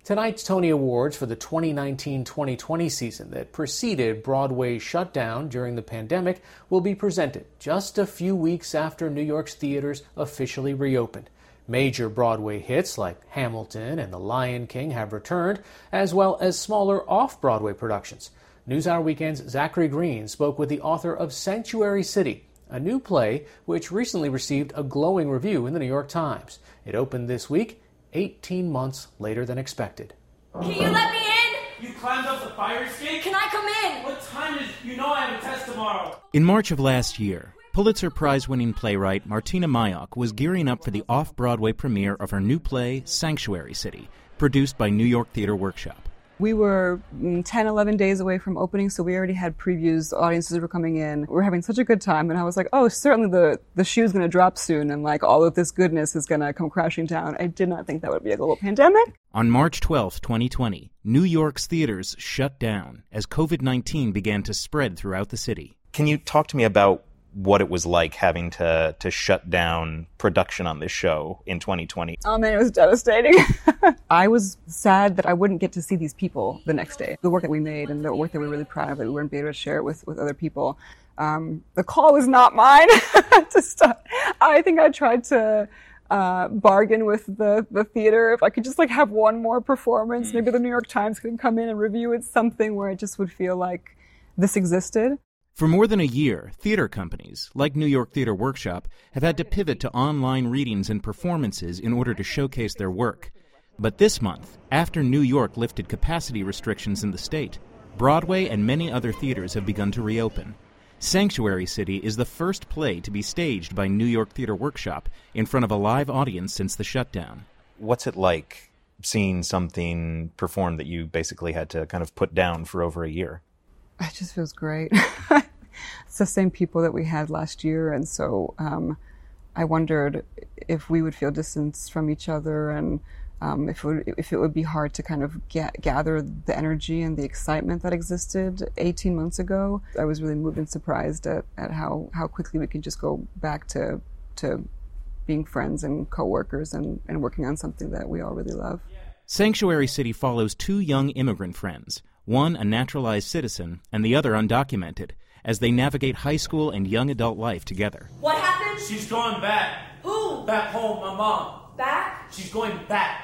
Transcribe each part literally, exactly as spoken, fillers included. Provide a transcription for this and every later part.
Tonight's Tony Awards for the twenty nineteen twenty twenty season that preceded Broadway's shutdown during the pandemic will be presented just a few weeks after New York's theaters officially reopened. Major Broadway hits like Hamilton and The Lion King have returned, as well as smaller off-Broadway productions. NewsHour Weekend's Zachary Green spoke with the author of Sanctuary City, a new play which recently received a glowing review in the New York Times. It opened this week, eighteen months later than expected. Can you let me in? You climbed up the fire escape? Can I come in? What time is... You know I have a test tomorrow. In March of last year, Pulitzer Prize-winning playwright Martina Mayock was gearing up for the off-Broadway premiere of her new play, Sanctuary City, produced by New York Theater Workshop. We were ten, eleven days away from opening, so we already had previews. The audiences were coming in. We were having such a good time, and I was like, oh, certainly the, the shoe's going to drop soon, and like all of this goodness is going to come crashing down. I did not think that would be a global pandemic. On March twelfth, twenty twenty, New York's theaters shut down as covid nineteen began to spread throughout the city. Can you talk to me about what it was like having to to shut down production on this show in twenty twenty? Oh man, it was devastating. I was sad that I wouldn't get to see these people the next day. The work that we made and the work that we were really proud of, that we weren't able to share it with, with other people. Um, the call was not mine to stop. I think I tried to uh, bargain with the, the theater. If I could just like have one more performance, maybe the New York Times could come in and review it, something where it just would feel like this existed. For more than a year, theater companies, like New York Theater Workshop, have had to pivot to online readings and performances in order to showcase their work. But this month, after New York lifted capacity restrictions in the state, Broadway and many other theaters have begun to reopen. Sanctuary City is the first play to be staged by New York Theater Workshop in front of a live audience since the shutdown. What's it like seeing something performed that you basically had to kind of put down for over a year? It just feels great. It's the same people that we had last year, and so um, I wondered if we would feel distance from each other, and um, if, it would, if it would be hard to kind of get, gather the energy and the excitement that existed eighteen months ago. I was really moved and surprised at, at how, how quickly we could just go back to to being friends and co-workers and, and working on something that we all really love. Sanctuary City follows two young immigrant friends, one a naturalized citizen and the other undocumented, as they navigate high school and young adult life together. What happened? She's going back. Who? Back home, my mom. Back? She's going back.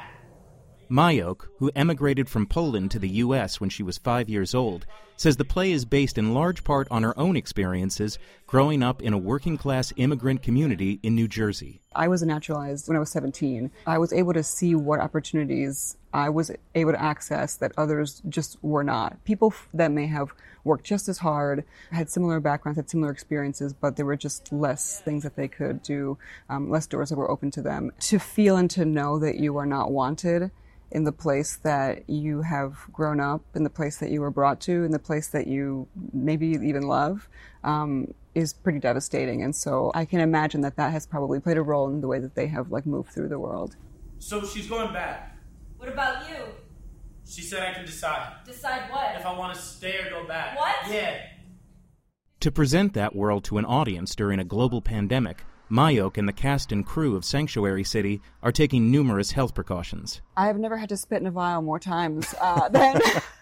Mayock, who emigrated from Poland to the U S when she was five years old, says the play is based in large part on her own experiences growing up in a working-class immigrant community in New Jersey. I was naturalized when I was seventeen. I was able to see what opportunities I was able to access that others just were not. People that may have worked just as hard, had similar backgrounds, had similar experiences, but there were just less things that they could do, um, less doors that were open to them. To feel and to know that you are not wanted in the place that you have grown up, in the place that you were brought to, in the place that you maybe even love, um, is pretty devastating. And so I can imagine that that has probably played a role in the way that they have like moved through the world. So she's going back. What about you? She said I can decide. Decide what? If I want to stay or go back. What? Yeah. To present that world to an audience during a global pandemic, Mayock and the cast and crew of Sanctuary City are taking numerous health precautions. I have never had to spit in a vial more times uh, than,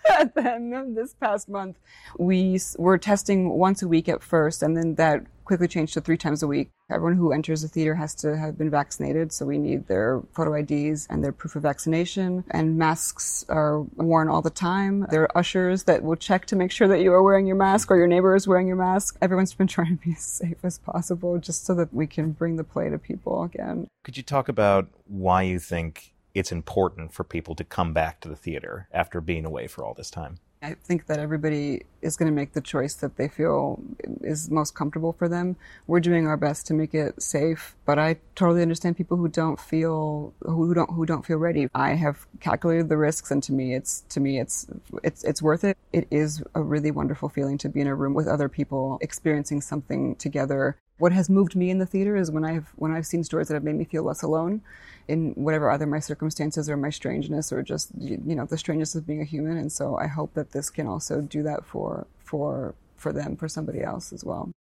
than this past month. We were testing once a week at first, and then that quickly changed to three times a week. Everyone who enters the theater has to have been vaccinated, so we need their photo I Ds and their proof of vaccination. And masks are worn all the time. There are ushers that will check to make sure that you are wearing your mask or your neighbor is wearing your mask. Everyone's been trying to be as safe as possible just so that we can bring the play to people again. Could you talk about why you think it's important for people to come back to the theater after being away for all this time? I think that everybody is going to make the choice that they feel is most comfortable for them. We're doing our best to make it safe, but I totally understand people who don't feel who don't who don't feel ready. I have calculated the risks, and to me, it's to me it's it's it's worth it. It is a really wonderful feeling to be in a room with other people experiencing something together. What has moved me in the theater is when I've when I've seen stories that have made me feel less alone in whatever either my circumstances or my strangeness or just, you know, the strangeness of being a human. And so I hope that this can also do that for for for them, for somebody else as well.